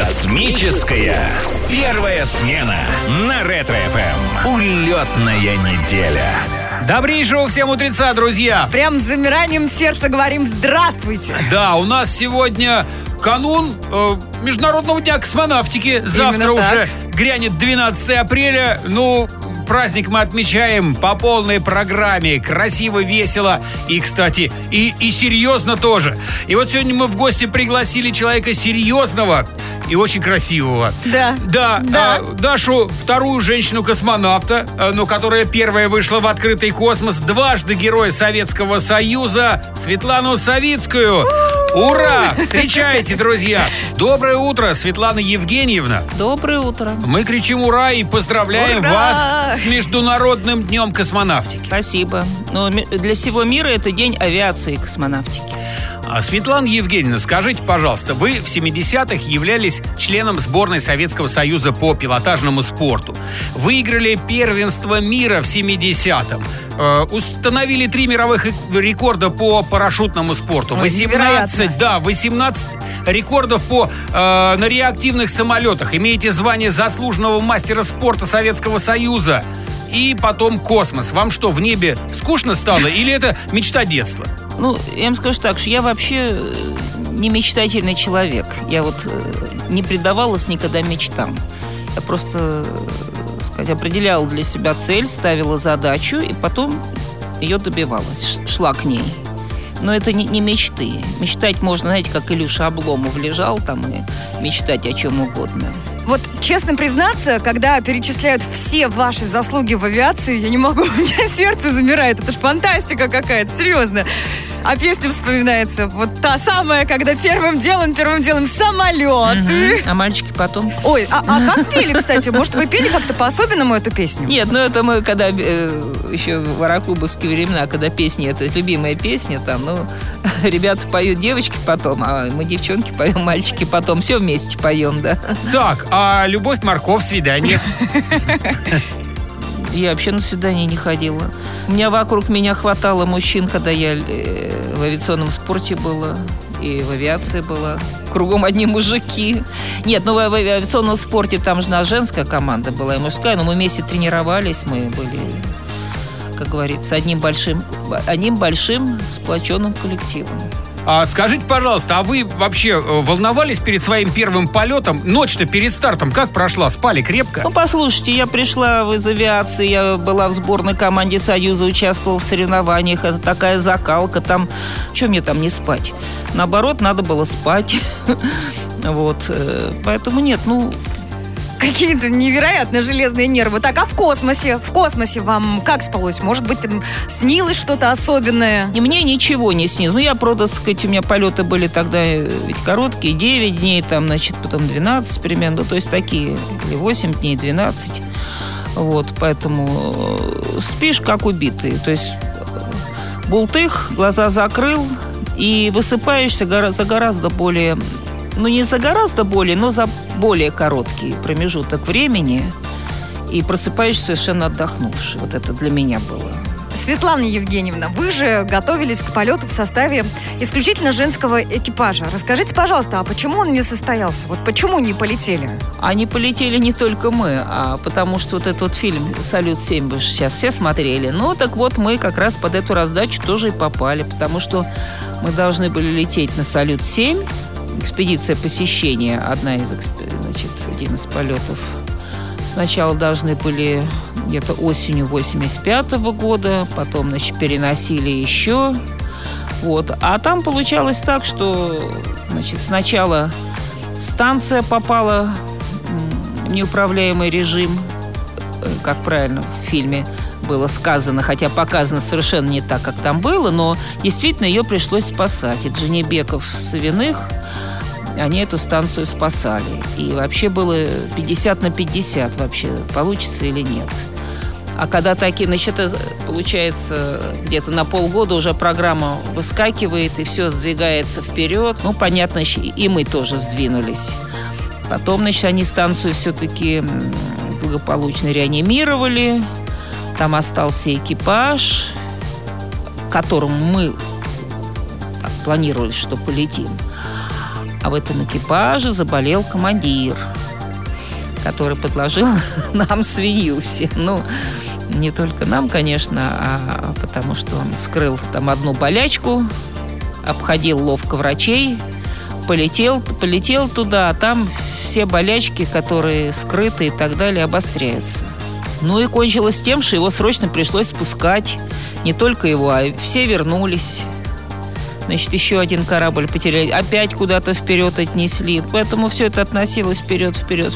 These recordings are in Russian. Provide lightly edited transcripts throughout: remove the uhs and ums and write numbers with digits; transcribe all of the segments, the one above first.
Космическая первая смена на Ретро-ФМ. Улетная неделя. Добрейшего всем утреца, друзья! Прям с замиранием сердца говорим «Здравствуйте!» Да, у нас сегодня канун Международного дня космонавтики. Завтра уже грянет 12 апреля. Праздник мы отмечаем по полной программе. Красиво, весело и, кстати, и серьезно тоже. И вот сегодня мы в гости пригласили человека серьезного и очень красивого. Да. Нашу вторую женщину-космонавта, которая первая вышла в открытый космос, дважды Герой Советского Союза, Светлану Савицкую. Ура! Встречайте, друзья! Доброе утро, Светлана Евгеньевна. Доброе утро. Мы кричим «Ура» и поздравляем вас с Международным днем космонавтики. Спасибо. Для всего мира это день авиации и космонавтики. Светлана Евгеньевна, скажите, пожалуйста, вы в 70-х являлись членом сборной Советского Союза по пилотажному спорту. Выиграли первенство мира в 70-м. Установили 3 мировых рекорда по парашютному спорту. 18 рекордов на реактивных самолетах. Имеете звание заслуженного мастера спорта Советского Союза. И потом космос. Вам что, в небе скучно стало или это мечта детства? Я вам скажу так, что я вообще не мечтательный человек. Я не предавалась никогда мечтам. Я просто, определяла для себя цель, ставила задачу и потом ее добивалась, шла к ней. Но это не мечты. Мечтать можно, знаете, как Илюша Обломов лежал там и мечтать о чем угодно. Вот, честно признаться, когда перечисляют все ваши заслуги в авиации, я не могу, у меня сердце замирает. Это ж фантастика какая-то, серьезно. А песня вспоминается вот та самая, когда первым делом самолеты. А мальчики потом. Ой, а как пели, кстати? Может, вы пели как-то по-особенному эту песню? Нет, это мы, когда еще в аэроклубовские времена, когда песни, это любимая песня, ребята поют девочки потом, а мы девчонки поем, мальчики потом. Все вместе поем, да. Так, а любовь, морковь, свидание? Я вообще на свидание не ходила. У меня вокруг меня хватало мужчин, когда я в авиационном спорте была и в авиации была. Кругом одни мужики. Нет, в авиационном спорте там же наша женская команда была и мужская, но мы вместе тренировались, мы были, как говорится, одним большим сплоченным коллективом. Скажите, пожалуйста, а вы вообще волновались перед своим первым полетом? Ночь-то перед стартом как прошла? Спали крепко? Послушайте, я пришла из авиации, я была в сборной команде Союза, участвовала в соревнованиях. Это такая закалка там. Что мне там не спать? Наоборот, надо было спать. Поэтому нет, Какие-то невероятно железные нервы. Так, а в космосе? В космосе вам как спалось? Может быть, там снилось что-то особенное? И мне ничего не снилось. Я просто, у меня полеты были тогда ведь короткие, 9 дней, потом 12 примерно. То есть такие, или 8 дней, 12. Поэтому спишь как убитый. То есть бултых, глаза закрыл и высыпаешься за гораздо более... не за гораздо более, но за более короткий промежуток времени. И просыпаешься совершенно отдохнувший. Вот это для меня было. Светлана Евгеньевна, вы же готовились к полету в составе исключительно женского экипажа. Расскажите, пожалуйста, а почему он не состоялся? Почему не полетели? А не полетели не только мы, а потому что этот фильм «Салют-7» вы сейчас все смотрели. Мы как раз под эту раздачу тоже и попали, потому что мы должны были лететь на «Салют-7». Экспедиция посещения, один из полетов. Сначала должны были где-то осенью 85-го года, потом, переносили еще. А там получалось так, что, сначала станция попала в неуправляемый режим, как правильно в фильме было сказано, хотя показано совершенно не так, как там было, но действительно ее пришлось спасать. И Джанибеков с Савиных, они эту станцию спасали. И вообще было 50/50 вообще, получится или нет. А когда получается, где-то на полгода уже программа выскакивает, и все сдвигается вперед. Понятно, и мы тоже сдвинулись. Потом, они станцию все-таки благополучно реанимировали. Там остался экипаж, которому мы планировали, что полетим. А в этом экипаже заболел командир, который подложил нам свинью все. Ну, не только нам, конечно, а потому что он скрыл там одну болячку, обходил ловко врачей, полетел туда, а там все болячки, которые скрыты и так далее, обостряются. Ну и кончилось тем, что его срочно пришлось спускать. Не только его, а все вернулись. Значит, еще один корабль потеряли. Опять куда-то вперед отнесли. Поэтому все это относилось вперед.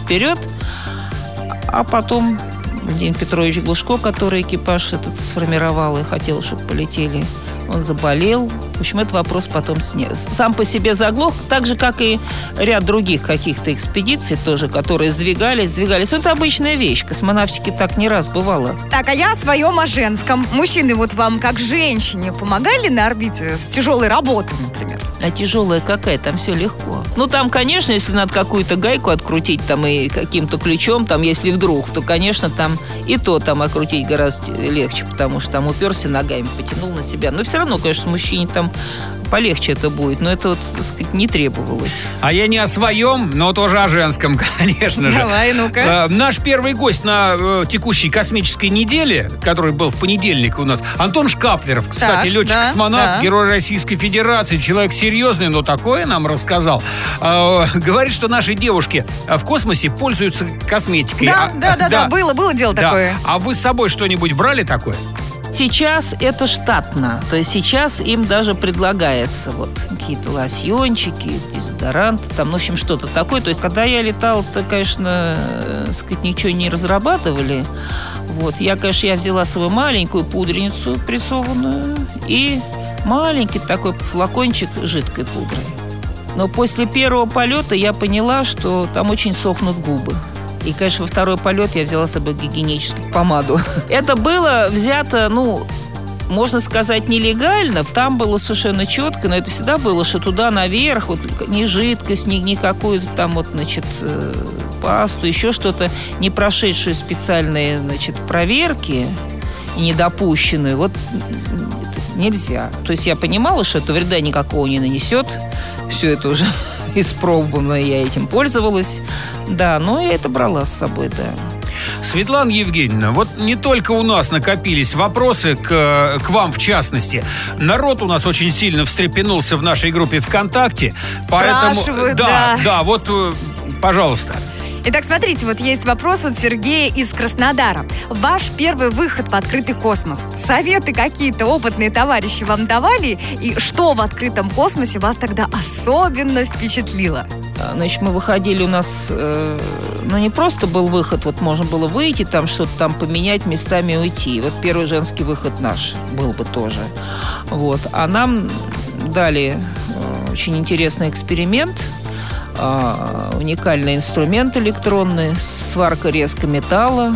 А потом Владимир Петрович Глушко, который экипаж этот сформировал и хотел, чтобы полетели, он заболел. В общем, этот вопрос потом сам по себе заглох, так же, как и ряд других каких-то экспедиций тоже, которые сдвигались. Это обычная вещь. В космонавтике так не раз бывало. Так, а я о своем, о женском. Мужчины вот вам, как женщине, помогали на орбите с тяжелой работой, например? А тяжелая какая? Там все легко. Ну, там, конечно, если надо какую-то гайку открутить там и каким-то ключом, там, если вдруг, то, конечно, там и то там открутить гораздо легче, потому что там уперся ногами, потянул на себя. Но все равно, конечно, мужчине там полегче это будет, но это, вот, так сказать, не требовалось. А я не о своем, но тоже о женском, конечно же. Давай, ну-ка. Наш первый гость на текущей космической неделе, который был в понедельник у нас, Антон Шкаплеров, кстати, летчик-космонавт, герой Российской Федерации, человек серьезный, но такое нам рассказал. Говорит, что наши девушки в космосе пользуются косметикой. Да, было дело такое. А вы с собой что-нибудь брали такое? Сейчас это штатно. То есть сейчас им даже предлагается вот какие-то лосьончики, дезодоранты, там, в общем, что-то такое. То есть когда я летал, то, конечно, сказать, ничего не разрабатывали. Вот. Я взяла свою маленькую пудреницу прессованную и маленький такой флакончик жидкой пудры. Но после первого полета я поняла, что там очень сохнут губы. И, конечно, во второй полет я взяла с собой гигиеническую помаду. Это было взято, можно сказать, нелегально. Там было совершенно четко, но это всегда было, что туда наверх, вот ни жидкость, ни какую-то там пасту, еще что-то, не прошедшую специальные, проверки и недопущенную, вот нельзя. То есть я понимала, что это вреда никакого не нанесет. Все это уже испробовано, я этим пользовалась. Да, но я это брала с собой, да. Светлана Евгеньевна, вот не только у нас накопились вопросы к вам в частности. Народ у нас очень сильно встрепенулся в нашей группе ВКонтакте. Спрашивают, поэтому, да, вот, пожалуйста. Итак, смотрите, вот есть вопрос от Сергея из Краснодара. Ваш первый выход в открытый космос. Советы какие-то опытные товарищи вам давали? И что в открытом космосе вас тогда особенно впечатлило? Значит, мы выходили, у нас, не просто был выход, вот можно было выйти, там что-то там поменять, местами и уйти. Вот первый женский выход наш был бы тоже. Вот. А нам дали очень интересный эксперимент. Уникальный инструмент электронный, сварка резко металла,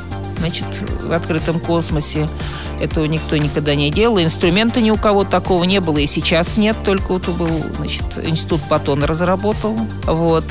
в открытом космосе. Этого никто никогда не делал. Инструмента ни у кого такого не было, и сейчас нет. Только вот был, институт Паттона разработал. Вот.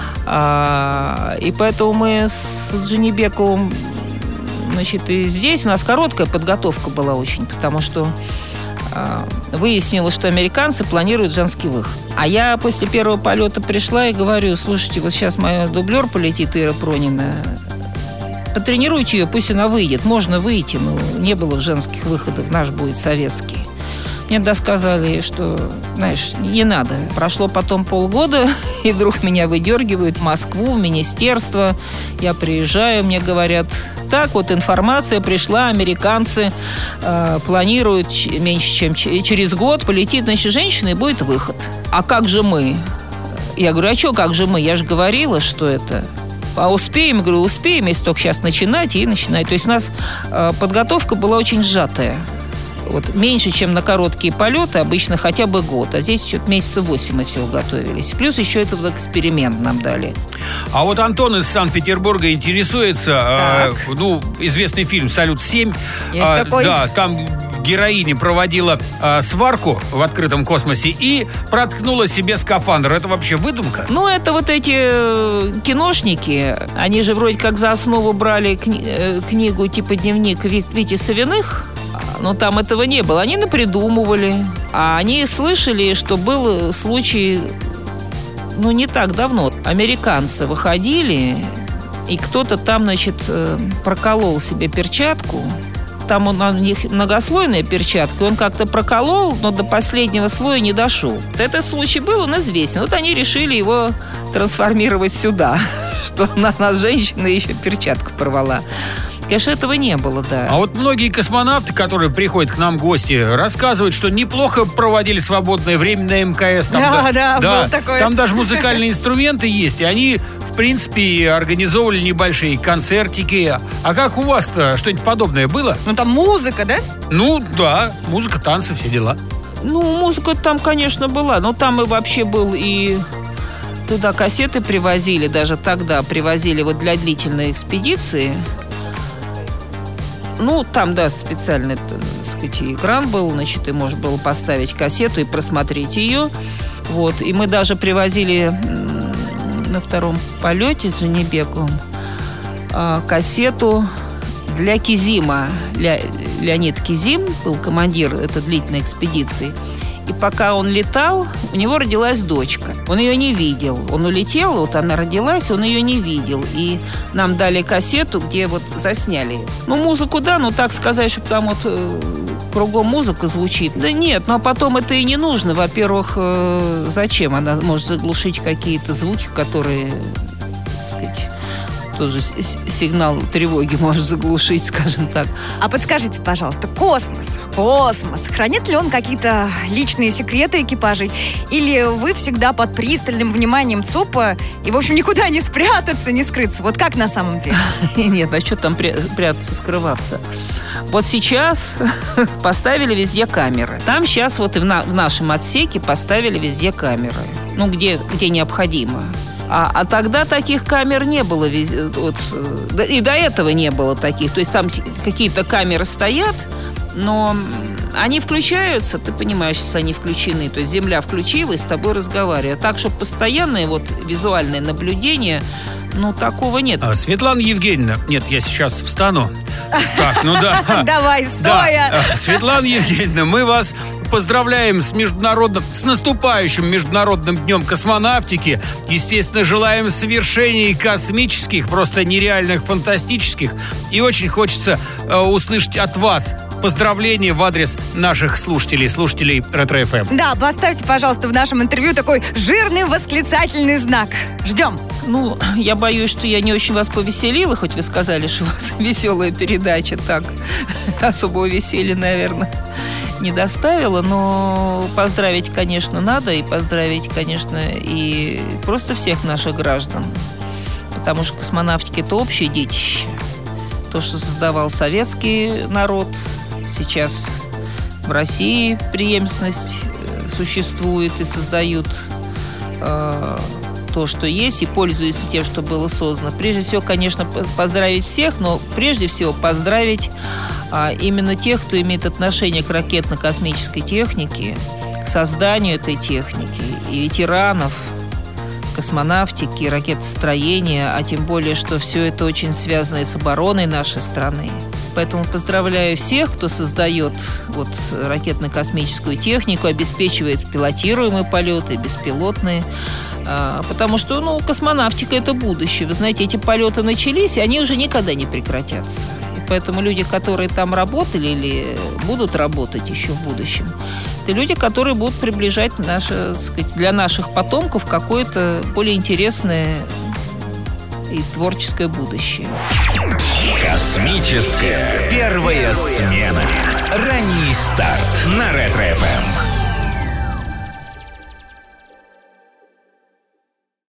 И поэтому мы с Джанибековым, и здесь у нас короткая подготовка была очень, потому что выяснилось, что американцы планируют женский выход. А я после первого полета пришла и говорю: слушайте, вот сейчас моя дублер полетит, Ира Пронина, потренируйте ее, пусть она выйдет. Можно выйти, но не было женских выходов, наш будет советский. Мне сказали, что, не надо. Прошло потом полгода, и вдруг меня выдергивают в Москву, в министерство. Я приезжаю, мне говорят: так вот, информация пришла, американцы планируют меньше, чем через год полетит, женщина, и будет выход. А как же мы? Я говорю: а что, как же мы? Я же говорила, что это... А успеем? Говорю, успеем, если только сейчас начинать, и начинать. То есть у нас подготовка была очень сжатая. Вот, меньше, чем на короткие полеты, обычно хотя бы год. А здесь что-то месяца 8 мы всего готовились. Плюс еще этот вот эксперимент нам дали. А вот Антон из Санкт-Петербурга интересуется, известный фильм «Салют-7». Есть такой. Да, там героиня проводила сварку в открытом космосе и проткнула себе скафандр. Это вообще выдумка? Это вот эти киношники, они же вроде как за основу брали книгу типа «Дневник Вити Савиных». Но там этого не было. Они напридумывали. А они слышали, что был случай не так давно американцы выходили, и кто-то там, значит, проколол себе перчатку. Там у них многослойная перчатка, он как-то проколол, но до последнего слоя не дошел. Этот случай был, он известен. Вот они решили его трансформировать сюда, что на женщина еще перчатку порвала. Конечно, этого не было, да. А вот многие космонавты, которые приходят к нам в гости, рассказывают, что неплохо проводили свободное время на МКС. Там, было такое. Там даже музыкальные инструменты есть, и они, в принципе, организовывали небольшие концертики. А как у вас-то что-нибудь подобное было? Ну, там музыка, да? Ну, да, музыка, танцы, все дела. Ну, музыка там, конечно, была, но там и вообще был и... Туда кассеты привозили, даже тогда привозили вот для длительной экспедиции. Ну, там, да, специальный, так сказать, экран был, значит, и можно было поставить кассету и просмотреть ее. Вот, и мы даже привозили на втором полете с Женебековым кассету для Кизима. Леонид Кизим был командир этой длительной экспедиции. И пока он летал, у него родилась дочка. Он ее не видел. Он улетел, вот она родилась, он ее не видел. И нам дали кассету, где вот засняли. Ну, музыку, да, но так сказать, что там вот кругом музыка звучит. Да нет, ну а потом это и не нужно. Во-первых, зачем? Она может заглушить какие-то звуки, которые, так сказать, тоже сигнал тревоги может заглушить, скажем так. А подскажите, пожалуйста, космос, хранит ли он какие-то личные секреты экипажей? Или вы всегда под пристальным вниманием ЦУПа и, в общем, никуда не спрятаться, не скрыться? Вот как на самом деле? Нет, а что там прятаться, скрываться? Вот сейчас поставили везде камеры. Там сейчас вот и в нашем отсеке поставили везде камеры. Ну, где необходимо. А тогда таких камер не было. Вот, и до этого не было таких. То есть там какие-то камеры стоят, но они включаются, ты понимаешь, если они включены. То есть земля включилась, с тобой разговаривает. Так, чтобы постоянное вот визуальное наблюдение, ну, такого нет. Светлана Евгеньевна, нет, я сейчас встану. Так, ну да. Давай, стоя. Светлана Евгеньевна, мы вас поздравляем с наступающим Международным днем космонавтики. Естественно, желаем совершений космических, просто нереальных, фантастических. И очень хочется услышать от вас поздравления в адрес наших слушателей Ретро-ФМ. Да, поставьте, пожалуйста, в нашем интервью такой жирный восклицательный знак. Ждем. Ну, я боюсь, что я не очень вас повеселила, хоть вы сказали, что у вас веселая передача, так, особого веселья, наверное, не доставила, но поздравить, конечно, надо, и поздравить, конечно, и просто всех наших граждан, потому что космонавтика – это общее детище. То, что создавал советский народ, сейчас в России преемственность существует и создают то, что есть, и пользуются тем, что было создано. Прежде всего, конечно, поздравить всех, но прежде всего поздравить именно тех, кто имеет отношение к ракетно-космической технике, к созданию этой техники, и ветеранов космонавтики, ракетостроения, а тем более, что все это очень связано и с обороной нашей страны. Поэтому поздравляю всех, кто создает вот ракетно-космическую технику, обеспечивает пилотируемые полеты, беспилотные. Потому что, ну, космонавтика – это будущее. Вы знаете, эти полеты начались, и они уже никогда не прекратятся. И поэтому люди, которые там работали или будут работать еще в будущем, это люди, которые будут приближать наше, так сказать, для наших потомков какое-то более интересное и творческое будущее. Космическая первая смена. Ранний старт на Ретро-ФМ.